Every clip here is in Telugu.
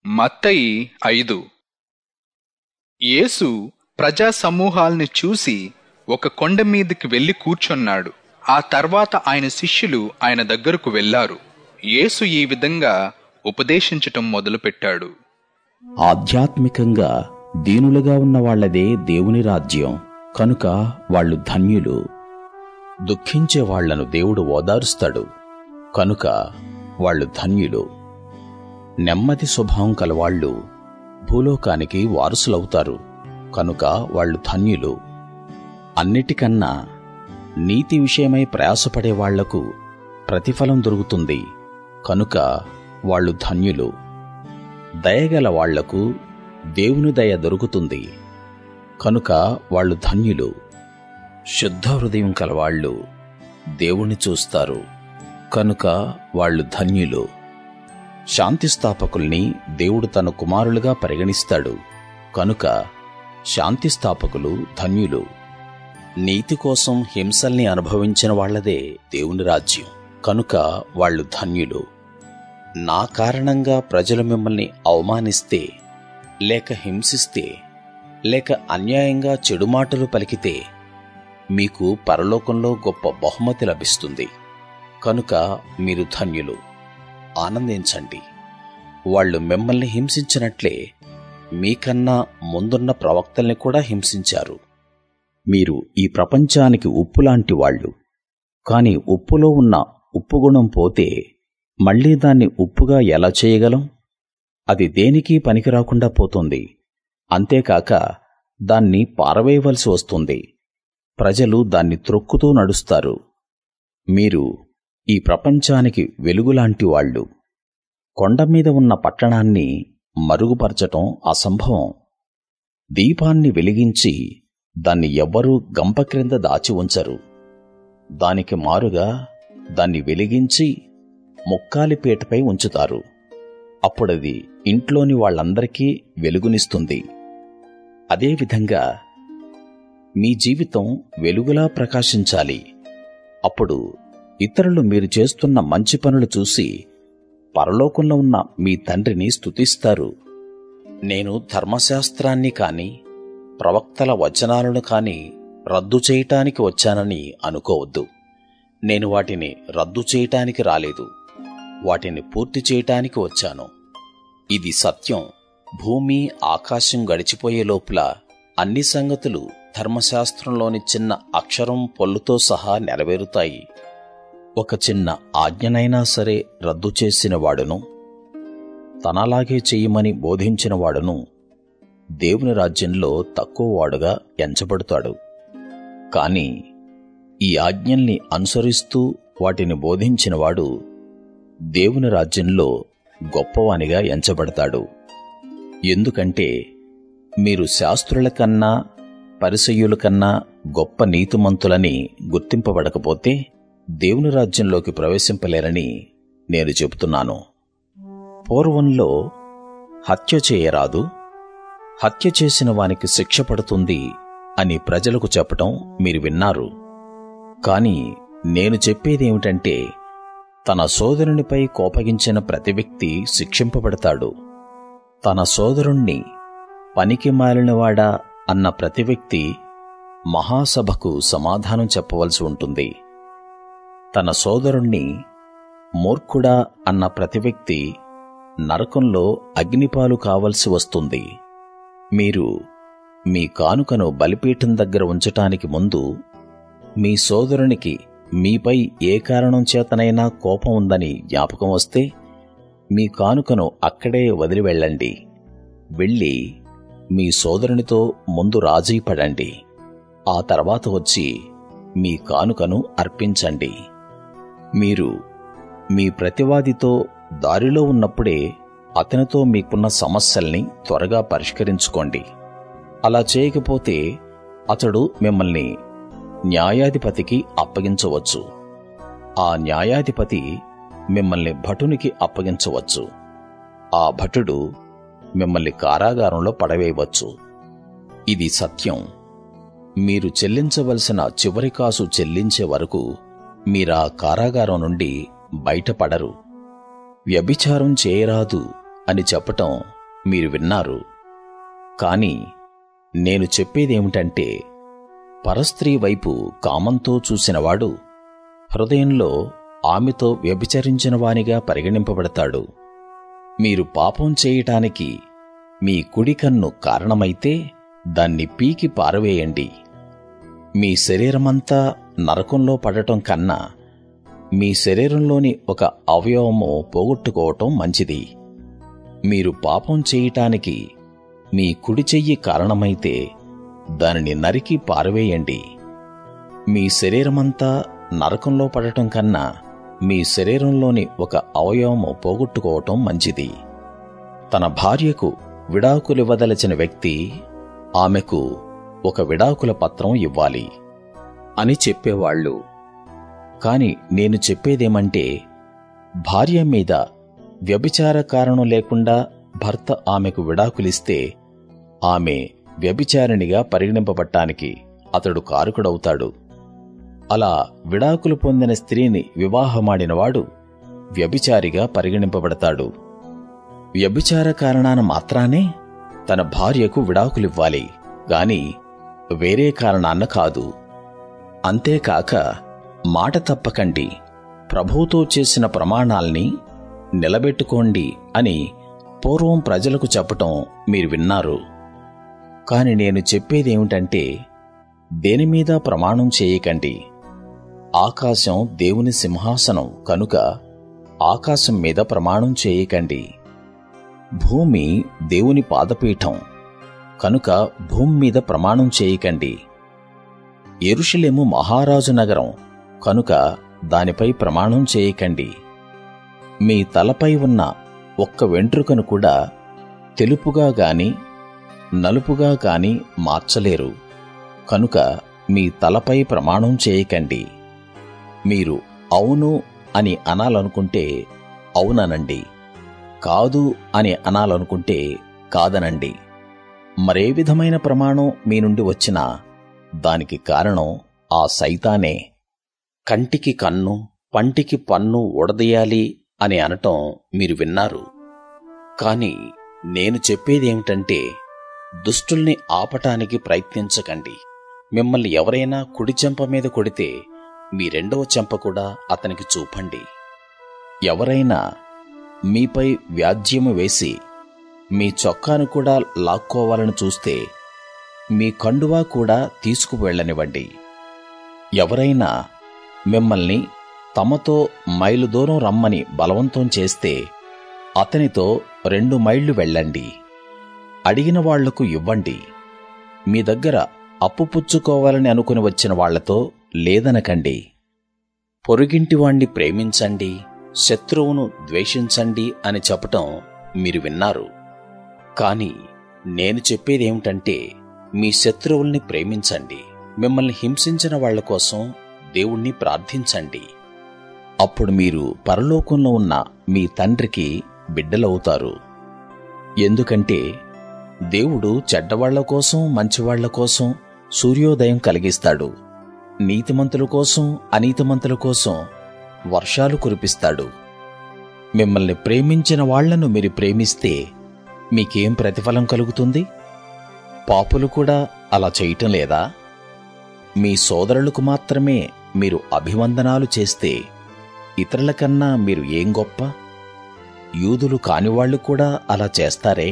మత్తయి 5. యేసు ప్రజా సమూహాల్ని చూసి ఒక కొండ మీదకి వెళ్లి కూర్చున్నాడు. ఆ తర్వాత ఆయన శిష్యులు ఆయన దగ్గరకు వెళ్లారు. యేసు ఈ విధంగా ఉపదేశించటం మొదలుపెట్టాడు. ఆధ్యాత్మికంగా దీనులుగా ఉన్న వాళ్లదే దేవుని రాజ్యం, కనుక వాళ్ళు ధన్యులు. దుఃఖించే వాళ్లను దేవుడు ఓదారుస్తాడు, కనుక వాళ్ళు ధన్యులు. నెమ్మది స్వభావం కలవాళ్లు భూలోకానికి వారసులవుతారు, కనుక వాళ్ళు ధన్యులు. అన్నిటికన్నా నీతి విషయమై ప్రయాసపడే వాళ్లకు ప్రతిఫలం దొరుకుతుంది, కనుక వాళ్ళు ధన్యులు. దయగల వాళ్లకు దేవుని దయ దొరుకుతుంది, కనుక వాళ్ళు ధన్యులు. శుద్ధ హృదయం కలవాళ్లు దేవుణ్ణి చూస్తారు, కనుక వాళ్ళు ధన్యులు. శాంతి స్థాపకుల్ని దేవుడు తన కుమారులుగా పరిగణిస్తాడు, కనుక శాంతి స్థాపకులు ధన్యులు. నీతి కోసం హింసల్ని అనుభవించిన వాళ్లదే దేవుని రాజ్యం, కనుక వాళ్ళు ధన్యులు. నా కారణంగా ప్రజలు మిమ్మల్ని అవమానిస్తే, లేక హింసిస్తే, లేక అన్యాయంగా చెడు మాటలు పలికితే మీకు పరలోకంలో గొప్ప బహుమతి లభిస్తుంది, కనుక మీరు ధన్యులు. ఆనందించండి. వాళ్ళు మిమ్మల్ని హింసించినట్లే మీకన్నా ముందున్న ప్రవక్తల్ని కూడా హింసించారు. మీరు ఈ ప్రపంచానికి ఉప్పులాంటి వాళ్ళు. కాని ఉప్పులో ఉన్న ఉప్పు గుణం పోతే మళ్లీ దాన్ని ఉప్పుగా ఎలా చేయగలం? అది దేనికీ పనికిరాకుండా పోతుంది. అంతేకాక దాన్ని పారవేయవలసి వస్తుంది. ప్రజలు దాన్ని త్రొక్కుతూ నడుస్తారు. మీరు ఈ ప్రపంచానికి వెలుగులాంటి వాళ్ళు. కొండమీద ఉన్న పట్టణాన్ని మరుగుపరచటం అసంభవం. దీపాన్ని వెలిగించి దాన్ని ఎవ్వరూ గంప క్రింద దాచి ఉంచరు. దానికి మారుగా దాన్ని వెలిగించి ముక్కాలి పీటపై ఉంచుతారు. అప్పుడది ఇంట్లోని వాళ్ళందరికీ వెలుగునిస్తుంది. అదేవిధంగా మీ జీవితం వెలుగులా ప్రకాశించాలి. అప్పుడు ఇతరులు మీరు చేస్తున్న మంచి పనులు చూసి పరలోకంలో ఉన్న మీ తండ్రిని స్తుతిస్తారు. నేను ధర్మశాస్త్రాన్ని కాని ప్రవక్తల వచనాలను కాని రద్దు చేయటానికి వచ్చానని అనుకోవద్దు. నేను వాటిని రద్దు చేయటానికి రాలేదు, వాటిని పూర్తి చేయటానికి వచ్చాను. ఇది సత్యం. భూమి ఆకాశం గడిచిపోయే లోపల అన్ని సంగతులు ధర్మశాస్త్రంలోని చిన్న అక్షరం పొల్లుతో సహా నెరవేరుతాయి. ఒక చిన్న ఆజ్ఞనైనా సరే రద్దు చేసిన వాడును, తనలాగే చెయ్యమని బోధించిన వాడును దేవుని రాజ్యంలో తక్కువ వాడుగా ఎంచబడతాడు. కాని ఈ ఆజ్ఞల్ని అనుసరిస్తూ వాటిని బోధించినవాడు దేవుని రాజ్యంలో గొప్పవానిగా ఎంచబడతాడు. ఎందుకంటే మీరు శాస్త్రుల కన్నా పరిసయ్యుల కన్నా గొప్ప నీతిమంతులని గుర్తింపబడకపోతే దేవుని రాజ్యంలోకి ప్రవేశింపలేరని నేను చెబుతున్నాను. పూర్వంలో హత్య చేయరాదు, హత్య చేసిన వానికి శిక్ష పడుతుంది అని ప్రజలకు చెప్పటం మీరు విన్నారు. కాని నేను చెప్పేదేమిటంటే, తన సోదరునిపై కోపగించిన ప్రతి వ్యక్తి శిక్షింపబడతాడు. తన సోదరుణ్ణి పనికి మాలినవాడా అన్న ప్రతి వ్యక్తి మహాసభకు సమాధానం చెప్పవలసి ఉంటుంది. తన సోదరుణ్ణి మూర్ఖుడా అన్న ప్రతి వ్యక్తి నరకంలో అగ్నిపాలు కావలసి వస్తుంది. మీరు మీ కానుకను బలిపీఠం దగ్గర ఉంచటానికి ముందు మీ సోదరునికి మీపై ఏ కారణం చేతనైనా కోపం ఉందని జ్ఞాపకం వస్తే మీ కానుకను అక్కడే వదిలి వెళ్ళండి. వెళ్ళి మీ సోదరునితో ముందు రాజీ పడండి. ఆ తర్వాత వచ్చి మీ కానుకను అర్పించండి. మీరు మీ ప్రతివాదితో దారిలో ఉన్నప్పుడే అతనితో మీకున్న సమస్యల్ని త్వరగా పరిష్కరించుకోండి. అలా చేయకపోతే అతడు మిమ్మల్ని న్యాయాధిపతికి అప్పగించవచ్చు. ఆ న్యాయాధిపతి మిమ్మల్ని భటునికి అప్పగించవచ్చు. ఆ భటుడు మిమ్మల్ని కారాగారంలో పడవేయవచ్చు. ఇది సత్యం. మీరు చెల్లించవలసిన చివరి కాసు చెల్లించే వరకు మీరా కారాగారం నుండి బయటపడరు. వ్యభిచారం చేయరాదు అని చెప్పటం మీరు విన్నారు. కాని నేను చెప్పేదేమిటంటే, పరస్త్రీ వైపు కామంతో చూసినవాడు హృదయంలో ఆమెతో వ్యభిచరించిన వానిగా పరిగణింపబడతాడు. మీరు పాపం చేయటానికి మీ కుడి కన్ను కారణమైతే దాన్ని పీకి పారవేయండి. మీ శరీరమంతా నరకంలో పడటం కన్నా మీ శరీరంలోని ఒక అవయవము పోగొట్టుకోవటం మంచిది. మీరు పాపం చేయటానికి మీ కుడి చెయ్యి కారణమైతే దానిని నరికి పారవేయండి. మీ శరీరమంతా నరకంలో పడటం కన్నా మీ శరీరంలోని ఒక అవయవము పోగొట్టుకోవటం మంచిది. తన భార్యకు విడాకులివ్వదలచిన వ్యక్తి ఆమెకు ఒక విడాకుల పత్రం ఇవ్వాలి అని చెప్పేవాళ్ళు. కాని నేను చెప్పేదేమంటే, భార్య మీద వ్యభిచార కారణం లేకుండా భర్త ఆమెకు విడాకులిస్తే ఆమె వ్యభిచారిణిగా పరిగణింపబట్టానికి అతడు కారకుడవుతాడు. అలా విడాకులు పొందిన స్త్రీని వివాహమాడినవాడు వ్యభిచారిగా పరిగణింపబడతాడు. వ్యభిచార కారణాన మాత్రానే తన భార్యకు విడాకులివ్వాలి గాని వేరే కారణాన్న కాదు. అంతేకాక మాట తప్పకండి, ప్రభువుతో చేసిన ప్రమాణాల్ని నిలబెట్టుకోండి అని పూర్వం ప్రజలకు చెప్పటం మీరు విన్నారు. కాని నేను చెప్పేదేమిటంటే, దేనిమీద ప్రమాణం చేయకండి. ఆకాశం దేవుని సింహాసనం కనుక ఆకాశం మీద ప్రమాణం చేయకండి. భూమి దేవుని పాదపీఠం కనుక భూమి మీద ప్రమాణం చేయకండి. యెరూషలేము మహారాజు నగరం కనుక దానిపై ప్రమాణం చేయకండి. మీ తలపై ఉన్న ఒక్క వెంట్రుకను కూడా తెలుపుగా గాని నలుపుగా గాని మార్చలేరు కనుక మీ తలపై ప్రమాణం చేయకండి. మీరు అవును అని అనాలనుకుంటే అవుననండి, కాదు అని అనాలనుకుంటే కాదనండి. మరే విధమైన ప్రమాణం మీ నుండి వచ్చినా దానికి కారణం ఆ సైతానే. కంటికి కన్ను పంటికి పన్ను ఊడదీయాలి అని అనటం మీరు విన్నారు. కాని నేను చెప్పేదేమిటంటే, దుష్టుల్ని ఆపటానికి ప్రయత్నించకండి. మిమ్మల్ని ఎవరైనా కుడి చెంప మీద కొడితే మీ రెండవ చెంప కూడా అతనికి చూపండి. ఎవరైనా మీపై వ్యాజ్యము వేసి మీ చొక్కాను కూడా లాక్కోవాలని చూస్తే మీ కండువా కూడా తీసుకువెళ్ళనివ్వండి. ఎవరైనా మిమ్మల్ని తమతో మైలు దూరం రమ్మని బలవంతం చేస్తే అతనితో 2 మైళ్లు వెళ్ళండి. అడిగిన వాళ్లకు ఇవ్వండి. మీ దగ్గర అప్పు పుచ్చుకోవాలని అనుకుని వచ్చిన వాళ్లతో లేదనకండి. పొరుగింటివాణ్ణి ప్రేమించండి, శత్రువును ద్వేషించండి అని చెప్పటం మీరు విన్నారు. కాని నేను చెప్పేదేమిటంటే, మీ శత్రువుల్ని ప్రేమించండి, మిమ్మల్ని హింసించిన వాళ్ల కోసం దేవుణ్ణి ప్రార్థించండి. అప్పుడు మీరు పరలోకంలో ఉన్న మీ తండ్రికి బిడ్డలవుతారు. ఎందుకంటే దేవుడు చెడ్డవాళ్ల కోసం మంచివాళ్ల కోసం సూర్యోదయం కలిగిస్తాడు, నీతిమంతుల కోసం అనీతిమంతుల కోసం వర్షాలు కురిపిస్తాడు. మిమ్మల్ని ప్రేమించిన వాళ్లను మీరు ప్రేమిస్తే మీకేం ప్రతిఫలం కలుగుతుంది? పాపులు కూడా అలా చేయటం లేదా? మీ సోదరులకు మాత్రమే మీరు అభివందనాలు చేస్తే ఇతరుల కన్నా మీరు ఏం గొప్ప? యూదులు కానివాళ్లు కూడా అలా చేస్తారే?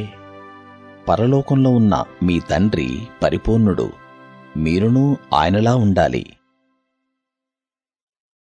పరలోకంలో ఉన్న మీ తండ్రి పరిపూర్ణుడు, మీరునూ ఆయనలా ఉండాలి.